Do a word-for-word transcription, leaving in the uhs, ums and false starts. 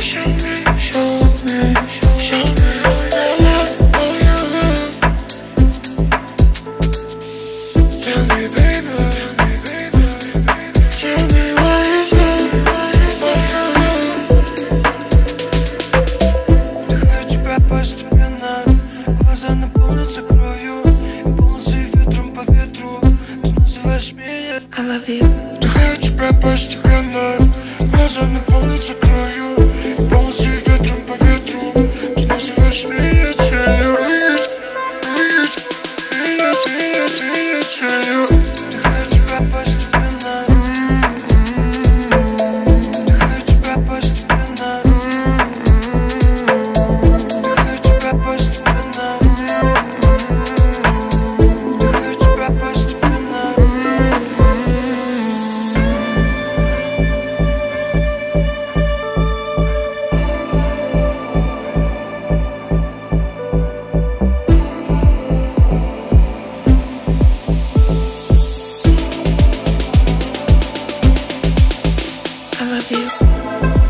show me, show me, show me all your love, all your love. Tell me, baby, tell me what is love, what is love. Вдыхаю тебя постепенно, глаза наполнятся кровью, волосы ветром по ветру. Ты называешь меня I love you. Вдыхаю тебя постепенно, глаза наполнятся кровью, волосы ветром по ветру. Ты называешь меня тенью, меня, меня, меня, меня, тенью. Вдыхаю тебя постепенно, вдыхаю тебя постепенно, вдыхаю тебя постепенно, вдыхаю тебя постепенно. I love you.